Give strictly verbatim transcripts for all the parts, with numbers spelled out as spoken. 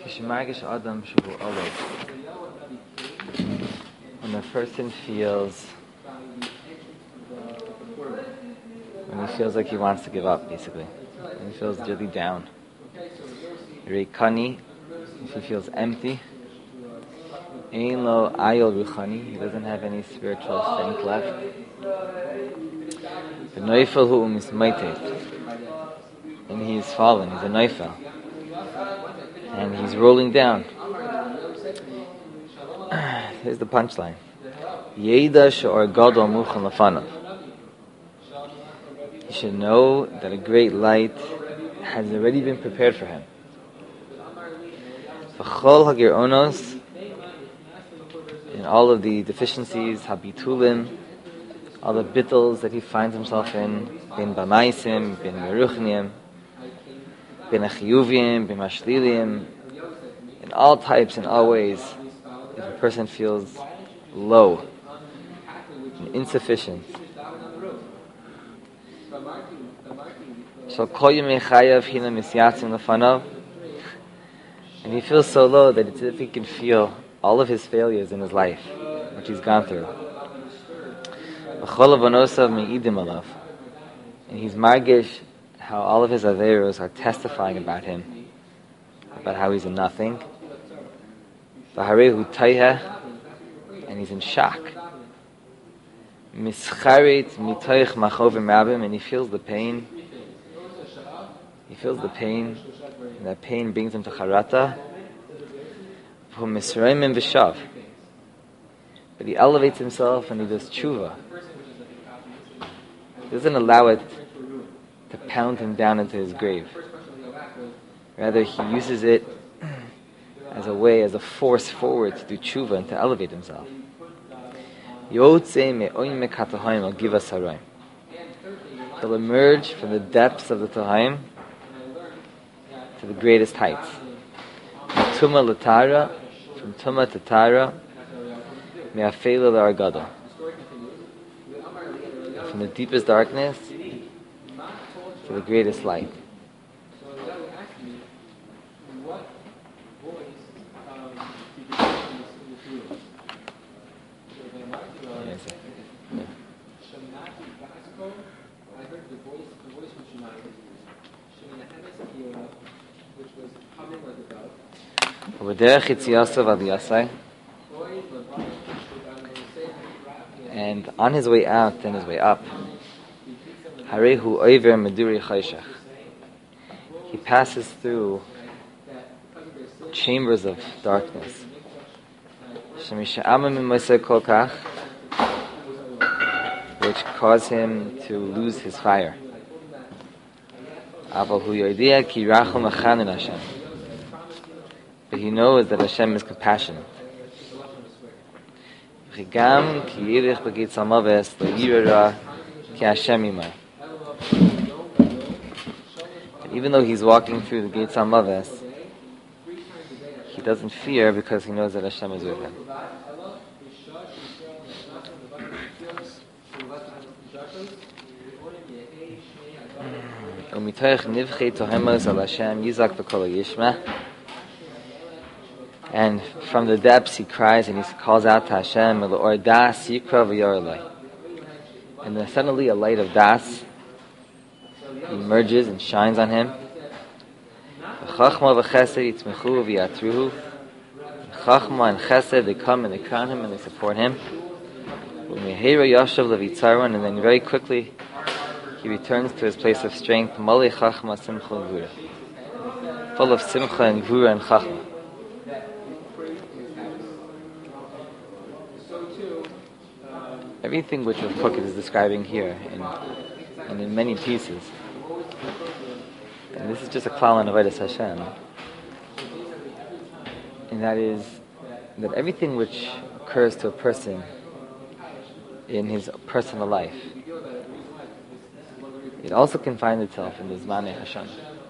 Kishimargish Adam Shuhu Oled. When a person feels, when he feels like he wants to give up, basically. When he feels really down. Reikani, if he feels empty. Ein lo ayol ruchani, he doesn't have any spiritual strength left. V'noifel hu umismaitet, and he's fallen, he's a noifel. And he's rolling down. Here's the punchline. Yeda she'or gadol muchan lefanav. He should know that a great light has already been prepared for him. V'chol hagir in all of the deficiencies, habitulim, all the bittles that he finds himself in, bin bamaisim, bin meruchniim, bin achiyuvim, bin mashliliim, in all types and all ways, if a person feels low and insufficient. So kol yemei chayav hina misyatzim lefanav, and he feels so low that it's as if he can feel all of his failures in his life, which he's gone through. And he's margish how all of his averos are testifying about him, about how he's a nothing. And he's in shock. And he feels the pain. He feels the pain, and that pain brings him to charata. But he elevates himself and he does tshuva. He doesn't allow it to pound him down into his grave. Rather, he uses it as a way, as a force forward to do tshuva and to elevate himself. He'll emerge from the depths of the Tohaim to the greatest heights. Tuma l'tara, from Tuma to Tara, me'afela l'argada, from the deepest darkness to the greatest light. And on his way out and his way up, he passes through chambers of darkness, which cause him to lose his fire. But he knows that Hashem is compassionate. But even though he's walking through the gates HaMaves, he doesn't fear because he knows that Hashem is with him. And from the depths he cries and he calls out to Hashem, and then suddenly a light of Das emerges and shines on him. Chachma and Chesed, they come and they crown him and they support him. And then very quickly he returns to his place of strength, full of Simcha and Gvura and Chachma. Everything which Rav Kook is describing here, in, and in many pieces, and this is just a klal on Avodas Hashem, and that is that everything which occurs to a person in his personal life, it also can find itself in the Zmanei Hashem.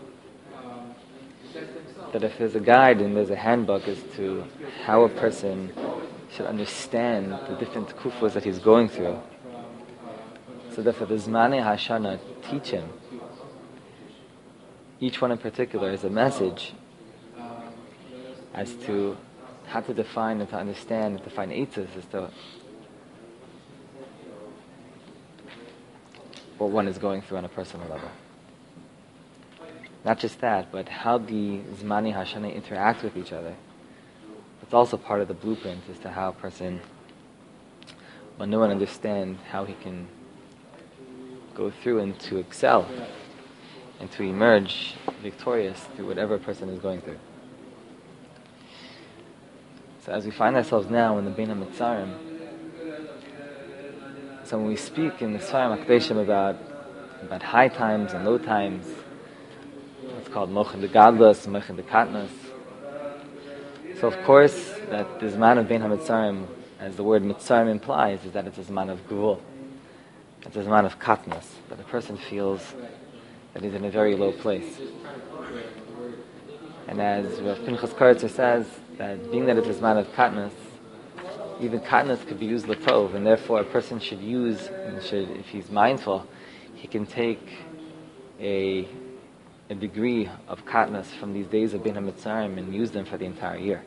That if there's a guide and there's a handbook as to how a person should understand the different kufos that he's going through, so that for the Zmanei Hashana teach him, each one in particular is a message, as to how to define and to understand and to find eitzes as to what one is going through on a personal level. Not just that, but how the Zmani Hashana interact with each other. It's also part of the blueprint as to how a person will know and understand how he can go through and to excel and to emerge victorious through whatever a person is going through. So as we find ourselves now in the Bein HaMitzarim, so when we speak in the Sfarim HaKadoshim about about high times and low times, it's called Mochen de Gadlus, Mochen de Katnas. So of course, that the Zman of Bein HaMitzarim, as the word Mitzarim implies, is that it's a Zman of Gvul. It's a Zman of Katnas, that a person feels that he's in a very low place. And as Rav Pinchas Karitzer says, that being that it's a Zman of Katnas, even Katnas could be used Latov, and therefore a person should use, and should, if he's mindful, he can take a a degree of Katnas from these days of Bein HaMitzarim and use them for the entire year.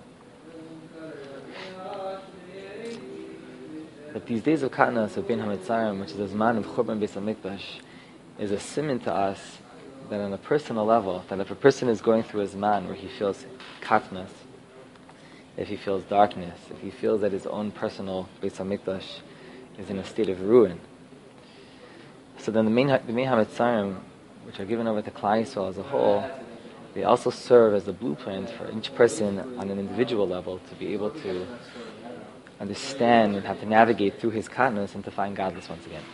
But these days of Katnas of Bein HaMitzarim, which is a Zman of Churban Beis HaMikdash, is a siman to us that on a personal level, that if a person is going through a Zman where he feels Katnas, if he feels darkness, if he feels that his own personal Beis HaMikdash is in a state of ruin, so then the main, the Bein HaMitzarim, which are given over to Klal Yisrael as a whole, they also serve as the blueprint for each person on an individual level to be able to understand and have to navigate through his katnas and to find godless once again.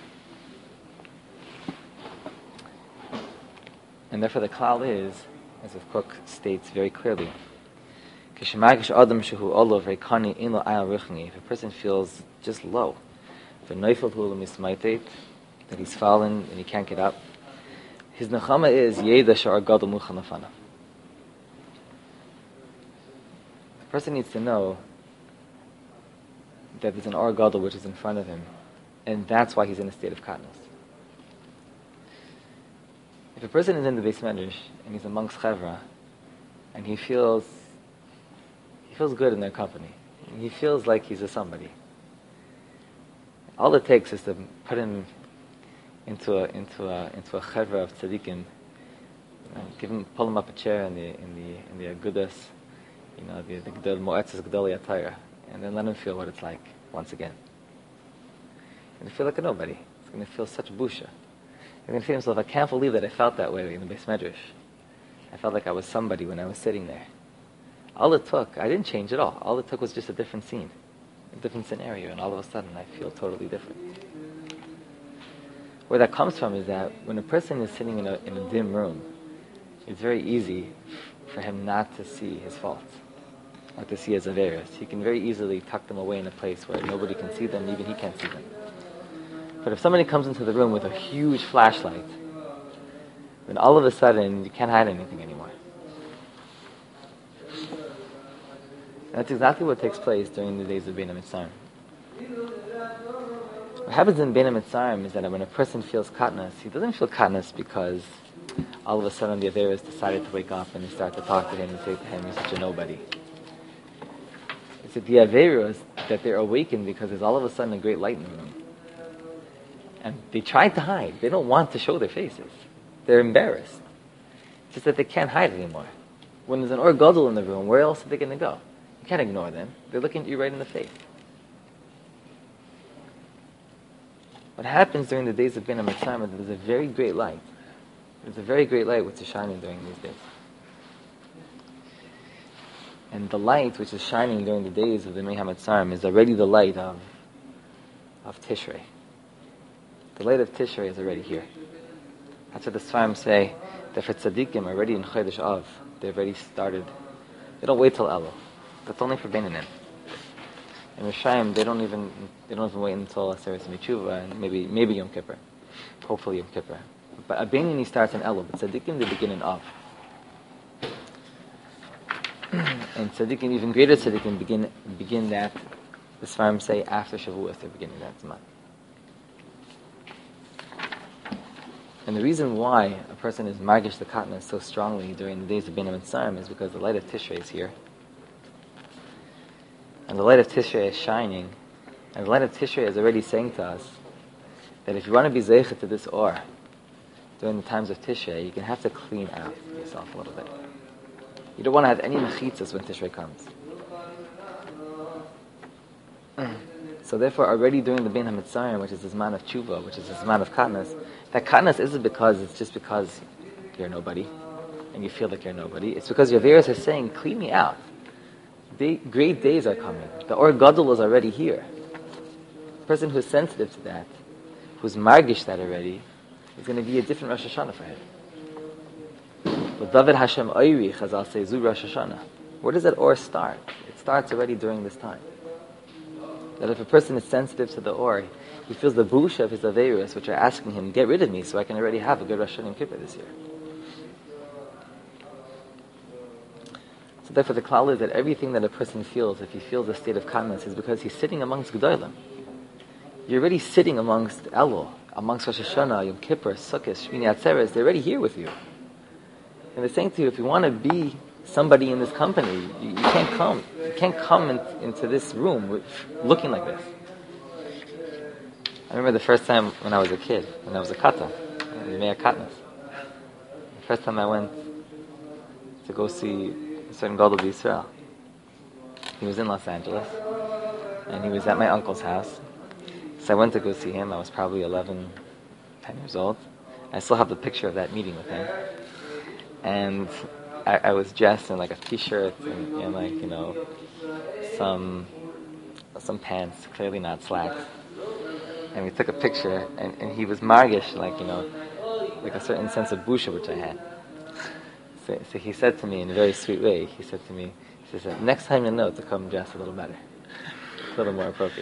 And therefore the klal is, as the Kook states very clearly, if a person feels just low, that he's fallen and he can't get up, his nechama is Yeda Sha'ar Gadol Muchan Lefanav. The person needs to know that there's an Or Gadol which is in front of him, and that's why he's in a state of katnas. If a person is in the Beis Medrash and he's amongst Chevra, and he feels he feels good in their company, he feels like he's a somebody, all it takes is to put him into a into a into a chevra of tzaddikim, you know, give him, pull him up a chair in the in the in the agudas, you know, the the Gedol Moetzes Gedolei Atayra, and then let him feel what it's like once again. And feel like a nobody. He's going to feel such busha. He's going to feel himself, I can't believe that I felt that way in the Beis Medrash. I felt like I was somebody when I was sitting there. All it took, I didn't change at all. All it took was just a different scene, a different scenario, and all of a sudden I feel totally different. Where that comes from is that when a person is sitting in a in a dim room, it's very easy for him not to see his faults, not to see his averos. He can very easily tuck them away in a place where nobody can see them, even he can't see them. But if somebody comes into the room with a huge flashlight, then all of a sudden you can't hide anything anymore. And that's exactly what takes place during the days of Bein HaMitzarim. What happens in Bein HaMitzarim is that when a person feels katnas, he doesn't feel katnas because all of a sudden the Averos decided to wake up and they start to talk to him and say to him, you're such a nobody. It's that the Averos, that they're awakened because there's all of a sudden a great light in the room. And they try to hide. They don't want to show their faces. They're embarrassed. It's just that they can't hide anymore. When there's an Or Gadol in the room, where else are they going to go? You can't ignore them. They're looking at you right in the face. What happens during the days of Bein HaMitzarim is that there's a very great light. There's a very great light which is shining during these days. And the light which is shining during the days of the Bein HaMitzarim is already the light of of Tishrei. The light of Tishrei is already here. That's what the Sfarim say, that for tzaddikim already in Chodesh Av, they've already started. They don't wait till Elul. That's only for Beinanim. In Rishayim, they don't even they don't even wait until Aseret Mitzvah and maybe maybe Yom Kippur, hopefully Yom Kippur. But a Beinani starts in Elul, but tzaddikim they begin in Av. And tzaddikim, even greater tzaddikim, begin begin that. The Sfarim say after Shavuos they're beginning that Zman. And the reason why a person is margish the katna so strongly during the days of Bein HaMitzarim is because the light of Tishrei is here. And the light of Tishrei is shining, and the light of Tishrei is already saying to us that if you want to be zeicha to this or during the times of Tishrei, you're going to have to clean out yourself a little bit. You don't want to have any mechitzas when Tishrei comes. So therefore, already during the Bein HaMitzrayim, which is the Zman of Tshuva, which is the Zman of Katnas, that Katnas isn't because it's just because you're nobody, and you feel like you're nobody. It's because your Averos is saying, clean me out. Day, great days are coming. The Or Gadol is already here. The person who's sensitive to that, who's margish that already, is going to be a different Rosh Hashanah for him. But David Hashem Oiri, Chazal says, Zu Rosh Hashanah. Where does that Or start? It starts already during this time. That if a person is sensitive to the Or, he feels the busha of his Averos, which are asking him, get rid of me so I can already have a good Rosh Hashanah Kippur this year. So therefore the klal is that everything that a person feels, if he feels a state of kindness, is because he's sitting amongst Gedolim. You're already sitting amongst Elul, amongst Rosh Hashanah, Yom Kippur, Sukkot, Shmini Atzeres. They're already here with you. And they're saying to you, if you want to be somebody in this company, you, you can't come. You can't come in, into this room with, looking like this. I remember the first time when I was a kid, when I was a kata, Yemei Katnas. The first time I went to go see a certain Gadol B'Yisrael. He was in Los Angeles, and he was at my uncle's house. So I went to go see him. I was probably eleven, ten years old. I still have the picture of that meeting with him. And I, I was dressed in like a t-shirt and, and like, you know, some some pants, clearly not slacks. And we took a picture, and, and he was margish, like, you know, like a certain sense of busha which I had. So, so he said to me in a very sweet way, he said to me, he said, next time you know to come dress a little better, a little more appropriate.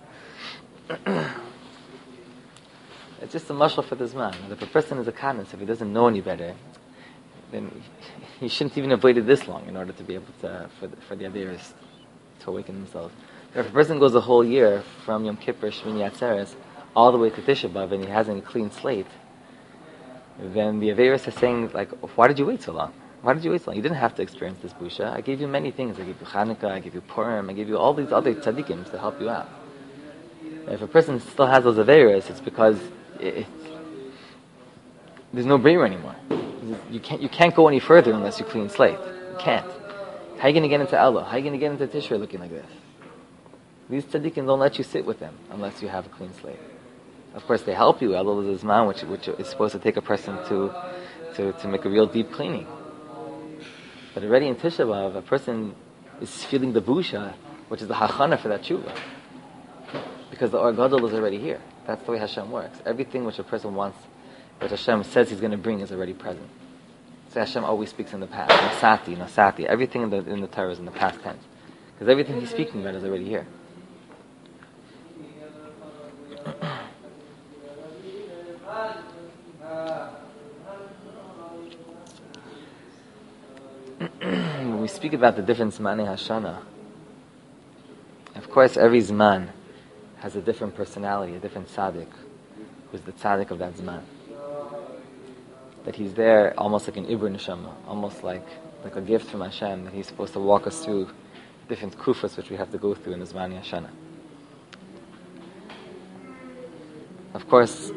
It's just a mashal for this man. If a person is a kindness, if he doesn't know any better, then he shouldn't even have waited this long in order to be able to, for the, for the Averos to awaken themselves. If a person goes a whole year from Yom Kippur, Shmini Atzeres, all the way to Tisha B'Av, and he has a clean slate, then the Averos is saying, like, why did you wait so long? Why did you wait so long? You didn't have to experience this busha. I gave you many things. I gave you Chanukah, I gave you Purim, I gave you all these other tzaddikim to help you out. If a person still has those Averos, it's because it, it, there's no brayer anymore. You can't you can't go any further unless you clean slate. You can't. How are you going to get into Allah? How are you going to get into Tishrei looking like this? These tzaddikim don't let you sit with them unless you have a clean slate. Of course, they help you. Elul is Zman, which which is supposed to take a person to to, to make a real deep cleaning. But already in Tisha B'Av, a person is feeling the busha, which is the hachana for that tshuva. Because the Or Gadol is already here. That's the way Hashem works. Everything which a person wants, which Hashem says He's going to bring, is already present. So Hashem always speaks in the past. Nasati, Nasati. Everything in the in the Torah is in the past tense. Because everything He's speaking about is already here. When we speak about the different Zmanei Hashanah, of course every Zman has a different personality, a different tzaddik, who's the tzaddik of that Zman. That he's there almost like an Ibr Neshama, almost like, like a gift from Hashem, that He's supposed to walk us through different kufas which we have to go through in the Zmanei Hashanah. Of course,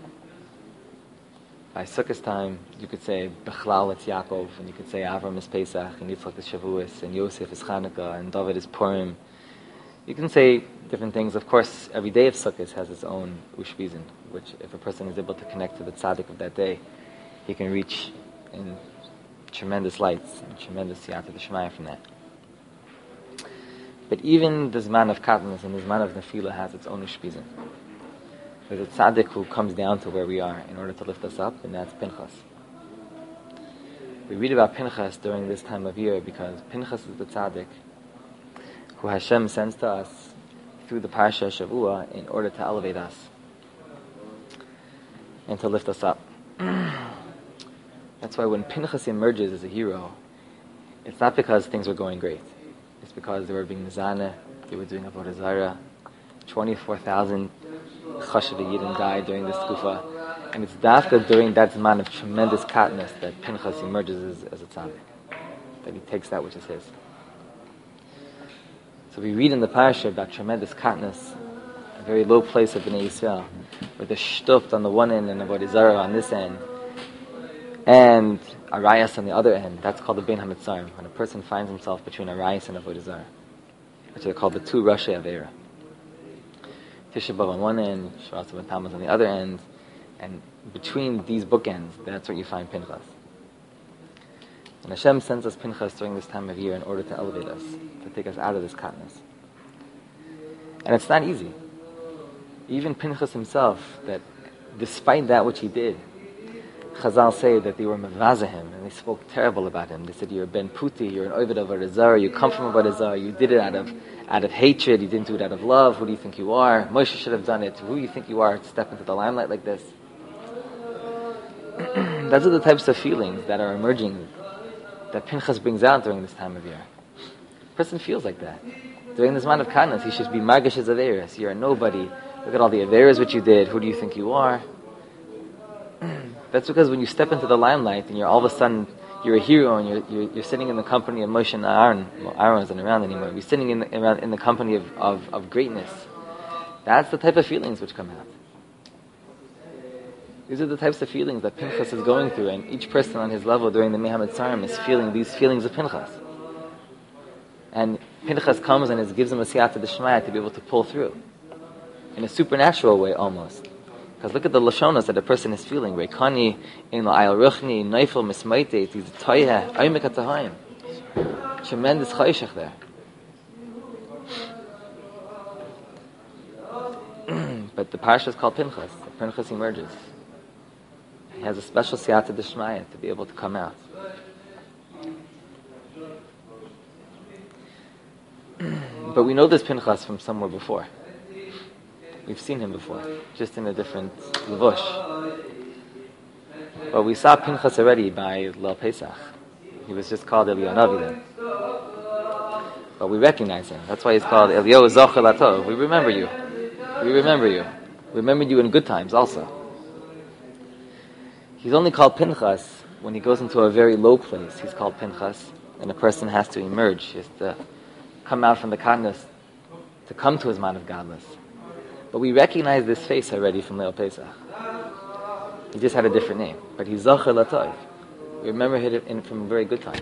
by Sukkot time, you could say Bechlal it's Yaakov, and you could say Avram is Pesach, and Yitzchak is Shavuos, and Yosef is Chanukah, and David is Purim. You can say different things. Of course, every day of Sukkot has its own Ushpizin, which if a person is able to connect to the tzaddik of that day, he can reach in tremendous lights and tremendous Siyata D'Shmaya from that. But even the Zman of Katnas and the Zman of Nefila has its own Ushpizin. There's a tzaddik who comes down to where we are in order to lift us up, and that's Pinchas. We read about Pinchas during this time of year because Pinchas is the tzaddik who Hashem sends to us through the Parsha Shavua in order to elevate us and to lift us up. That's why when Pinchas emerges as a hero, it's not because things were going great. It's because they were being mizaneh, they were doing Avodah Zarah. twenty-four thousand Chashav Yidden died during this Kufa. And it's dafka during that Zman of tremendous katness that Pinchas emerges as, as a tzaddik. That he takes that which is his. So So we read in the parasha about tremendous katnus, a very low place of Bnei Yisrael, with the shtupt on the one end and the Avodah Zarah on this end, and Arayas on the other end. That's called the Bein HaMitzarim, when a person finds himself between Arayas and Avodah Zarah, which are called the two Rashi Avera. Tisha B'Av on one end, Shvaras and Tammuz on the other end, and between these bookends, that's where you find Pinchas. And Hashem sends us Pinchas during this time of year in order to elevate us, to take us out of this katnus. And it's not easy. Even Pinchas himself, that despite that which he did, Chazal say that they were mevazeh him, and they spoke terrible about him. They said, you're a ben puti, you're an ovid of Avodah Zarah, you come from Avodah Zarah, you did it out of out of hatred, you didn't do it out of love, who do you think you are? Moshe should have done it, who do you think you are to step into the limelight like this? Those are the types of feelings that are emerging, that Pinchas brings out during this time of year. A person feels like that. During this month of Katnus, he should be margish as Averis. You're a nobody. Look at all the Averis which you did. Who do you think you are? That's because when you step into the limelight and you're all of a sudden, you're a hero and you're you're, you're sitting in the company of Moshe and Aaron. Well, Aaron isn't around anymore. You're sitting in the, around, in the company of, of, of greatness. That's the type of feelings which come out. These are the types of feelings that Pinchas is going through, and each person on his level during the Bein HaMitzarim is feeling these feelings of Pinchas. And Pinchas comes and it gives him a siyata d'shmaya to be able to pull through. In a supernatural way almost. Because look at the lashonas that a person is feeling. Reikani, in la'ayal ruchni, neifel mismaitet, he's a toyah, aymek atahayim. Tremendous chayshach there. But the parasha is called Pinchas. Pinchas emerges. He has a special siyata d'shmaya to be able to come out. But we know this Pinchas from somewhere before. We've seen him before, just in a different levush. But we saw Pinchas already by Leil Pesach. He was just called Eliyahu Navi then. But we recognize him. That's why he's called Eliyahu Zocher Latov. We remember you. We remember you. We remember you in good times also. He's only called Pinchas when he goes into a very low place. He's called Pinchas, and a person has to emerge. He has to come out from the katnus to come to his man of godless. But we recognize this face already from Leil Pesach. He just had a different name. But he's Zocher Latov. We remember him from a very good time.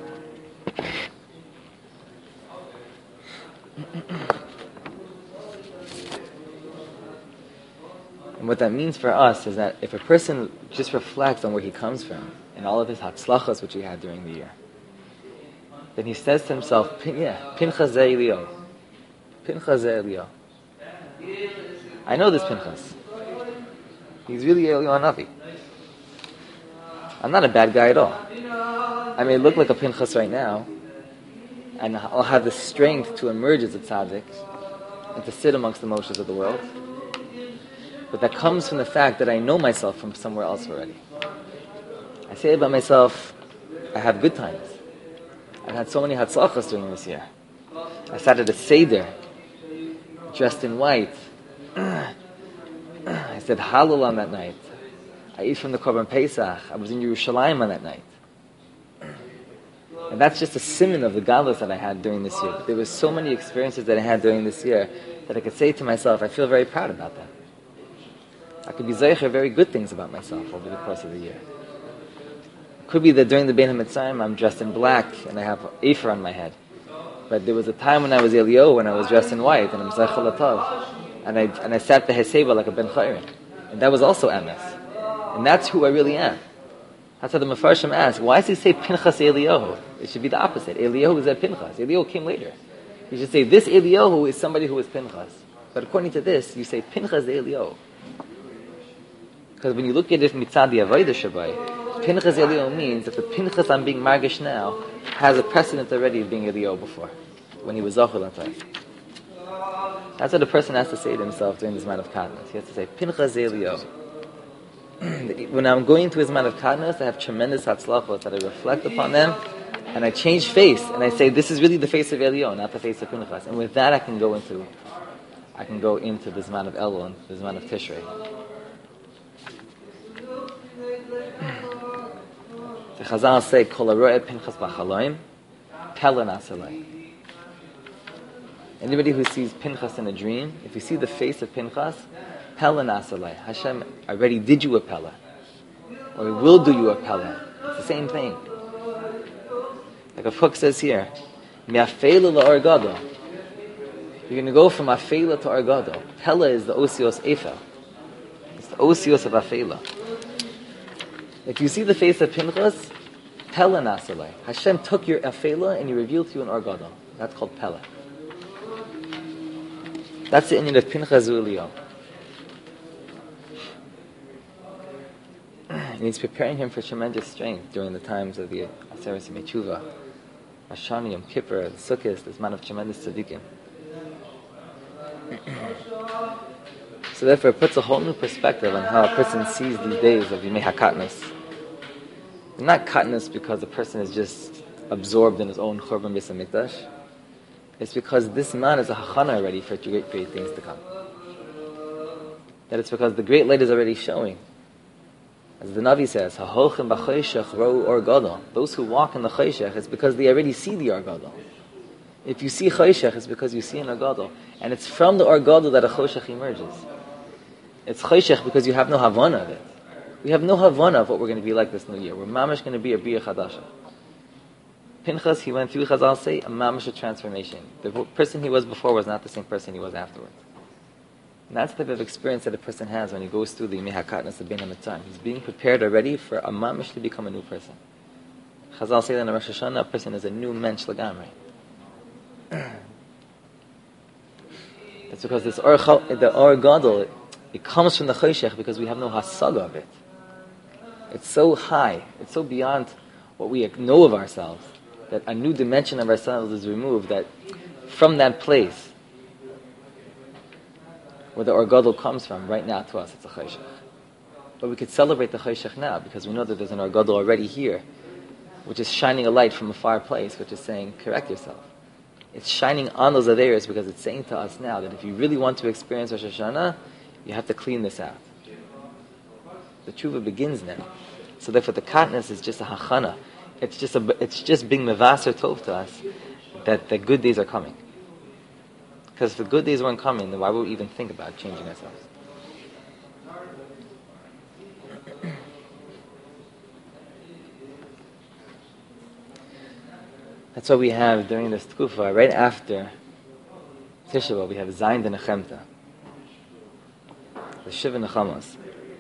And what that means for us is that if a person just reflects on where he comes from and all of his hatzlachas which he had during the year, then he says to himself, yeah, Pinchas ze Eliyahu. Pinchas ze Eliyahu. I know this Pinchas. He's really Eliyahu Navi. I'm not a bad guy at all. I may look like a Pinchas right now, and I'll have the strength to emerge as a tzaddik and to sit amongst the Moshes of the world. But that comes from the fact that I know myself from somewhere else already. I say about myself, I have good times. I've had so many hatzlachas during this year. I sat at a seder, dressed in white. I said Hallel on that night. I ate from the Korban Pesach. I was in Yerushalayim on that night. And that's just a simon of the godless that I had during this year. But there were so many experiences that I had during this year that I could say to myself, I feel very proud about that. I could be zeicher very good things about myself over the course of the year. It could be that during the Bein HaMitzarim I'm dressed in black and I have Ephah on my head. But there was a time when I was Eliyahu when I was dressed in white and I'm Zocher Latov. And I and I sat the Heseva like a Ben Chayrin. And that was also emes. And that's who I really am. That's how the Mefarshim ask, why does he say Pinchas Eliyahu? It should be the opposite. Eliyahu is at Pinchas. Eliyahu came later. You should say this Eliyahu is somebody who is Pinchas. But according to this, you say Pinchas Eliyahu. Because when you look at it mitzad the Avodah Shabbai, Pinchas Eliyahu means that the Pinchas I'm being margish now has a precedent already of being Eliyahu before, when he was Zocher Latov. That's what a person has to say to himself during this man of Katnus. He has to say, Pinchas Eliyahu. When I'm going to his man of Katnus, I have tremendous hatzlachos that I reflect upon them, and I change face, and I say, this is really the face of Eliyahu, not the face of Pinchas. And with that, I can go into, I can go into this man of Elul, this man of Tishrei. The Chazal say, Kol haroeh Pinchas b'chaloim, pela na'aseh lei. Anybody who sees Pinchas in a dream, if you see the face of Pinchas, Pella Nasalai, Hashem already did you a Pella, or He will do you a Pella. It's the same thing. Like a Hook says here, Mi'afela la'or gadol. You're going to go from Afela to Argado. Pella is the Osios Eiffel. It's the Osios of Afela. If you see the face of Pinchas, Pella Nasalai. Hashem took your Afela and He revealed to you an Argado. That's called Pella. That's the Indian of Pinchas Ulio. And He's preparing him for tremendous strength during the times of the Aseret Yemei Tshuva, Rosh Hashanah, Yom Kippur, the Sukkot, this man of tremendous tzaddikim. So therefore it puts a whole new perspective on how a person sees these days of Yemei HaKatnus. Not katnus because the person is just absorbed in his own Churban Beis HaMikdash. It's because this man is a hachana already for great, great things to come. That it's because the great light is already showing. As the Navi says, "Ha'holchem b'choshech rou or gadol." Those who walk in the choshech, it's because they already see the or gadol. If you see choshech, it's because you see an or gadol, and it's from the or gadol that a choshech emerges. It's choshech because you have no havana of it. We have no havana of what we're going to be like this new year. We're mamash going to be a bria chadasha. Pinchas, he went through, Chazal say, a mamash transformation. The person he was before was not the same person he was afterwards. And that's the type of experience that a person has when he goes through the Yemei HaKatnus of Bein HaMitzrayim. He's being prepared already for a mamash to become a new person. Chazal say that in Rosh Hashanah, a person is a new mensch lagamri. That's because this or, the or gadol, it, it comes from the choshech because we have no hasaga of it. It's so high, it's so beyond what we know of ourselves, that a new dimension of ourselves is removed, that from that place where the or gadol comes from, right now to us, it's a choshech. But we could celebrate the choshech now because we know that there's an or gadol already here, which is shining a light from a far place, which is saying, correct yourself. It's shining on those averos because it's saying to us now that if you really want to experience Rosh Hashanah, you have to clean this out. The tshuva begins now. So therefore the katnus is just a hachana. It's just a, it's just being mevaser tov to us that the good days are coming. Because if the good days weren't coming, then why would we even think about changing ourselves? That's what we have during this tkufa. Right after Tisha B'Av, we have Zayin de Nechemta, the Shiva Nechamas.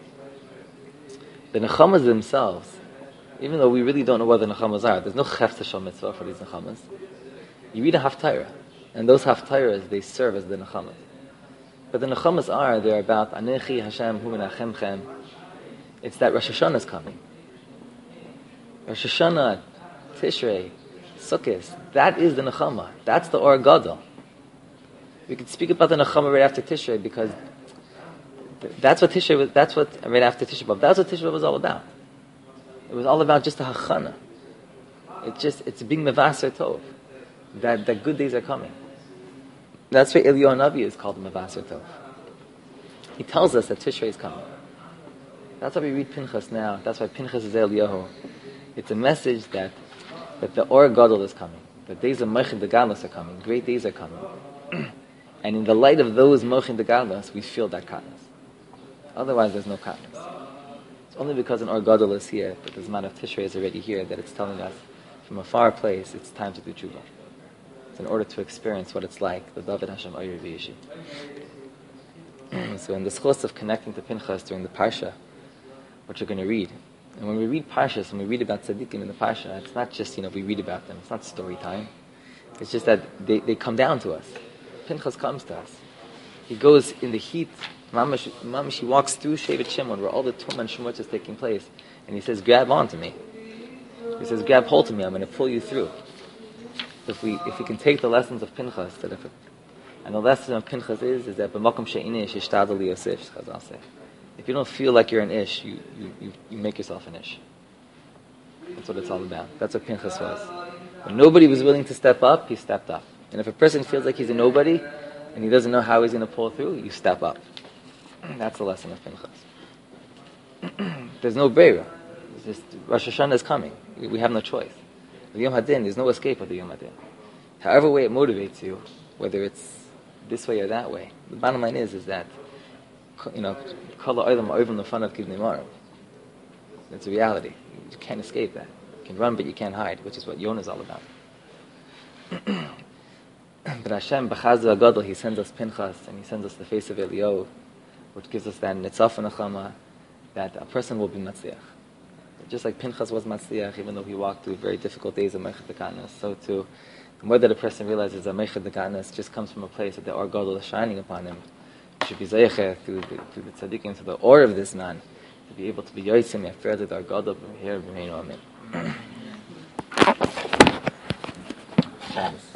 The Nechamas themselves, even though we really don't know what the Nechamas are, there's no Chefta Shal Mitzvah for these Nechamas. You read a Haftarah, and those Haftarahs, they serve as the Nechamas. But the Nechamas are, they're about Anechi Hashem Hu Menachemchem. It's that Rosh Hashanah is coming. Rosh Hashanah, Tishrei, Sukkot, that is the Nechama. That's the Or Gadol. We could speak about the Nechama right after Tishrei because that's what Tishrei was, that's what, right after Tishrei B'Av, that's what Tishrei B'Av was all about. It was all about just a Hachana. It's just, it's being Mevaser Tov. That, that good days are coming. That's why Eliyahu Navi is called Mevaser Tov. He tells us that Tishrei is coming. That's why we read Pinchas now. That's why Pinchas is Eliyahu. It's a message that that the Or Gadol is coming. The days of Mochin de Galus are coming. Great days are coming. And in the light of those Mochin de Galus, we feel that katnus. Otherwise, there's no katnus. It's only because an Or Gadol is here, that the Zman of Tishrei is already here, that it's telling us from a far place, it's time to do tshuva. It's in order to experience what it's like, the David Hashem Oyer V'Yishi. So in the schos of connecting to Pinchas during the Parsha, what you're going to read, and when we read Parshas, when we read about tzaddikim in the Parsha, it's not just, you know, we read about them. It's not story time. It's just that they, they come down to us. Pinchas comes to us. He goes in the heat. Mamash, Mamash he walks through Shevet Shimon, where all the Tum and Shemot is taking place. And he says, grab onto me. He says, grab hold to me. I'm going to pull you through. If we if we can take the lessons of Pinchas, that if it, and the lesson of Pinchas is, is that b'makom she'ini ish yishtadel liyosef, Chazal say. If you don't feel like you're an ish, you, you, you, you make yourself an ish. That's what it's all about. That's what Pinchas was. When nobody was willing to step up, he stepped up. And if a person feels like he's a nobody, and he doesn't know how he's going to pull through, you step up. That's the lesson of Pinchas. There's no beira. It's just, Rosh Hashanah is coming. We, we have no choice. The Yom HaDin, there's no escape of the Yom HaDin. However way it motivates you, whether it's this way or that way. The bottom line is, is that, you know, kol ha'olam over in the front of kivnei marav. It's a reality. You can't escape that. You can run, but you can't hide, which is what Yonah is all about. But Hashem, b'chazu hagadol, He sends us Pinchas, and He sends us the face of Eliyahu, which gives us that nitzaf and achama, that a person will be matzliach. Just like Pinchas was matzliach, even though he walked through very difficult days of Meichad Dekanas, so too, the more that a person realizes that Meichad Dekanas just comes from a place that the Or Gadol is shining upon him, he should be zeicher through the, through the tzaddikim, through the or of this man, to be able to be yotzim after the Or Gadol from here, Amen.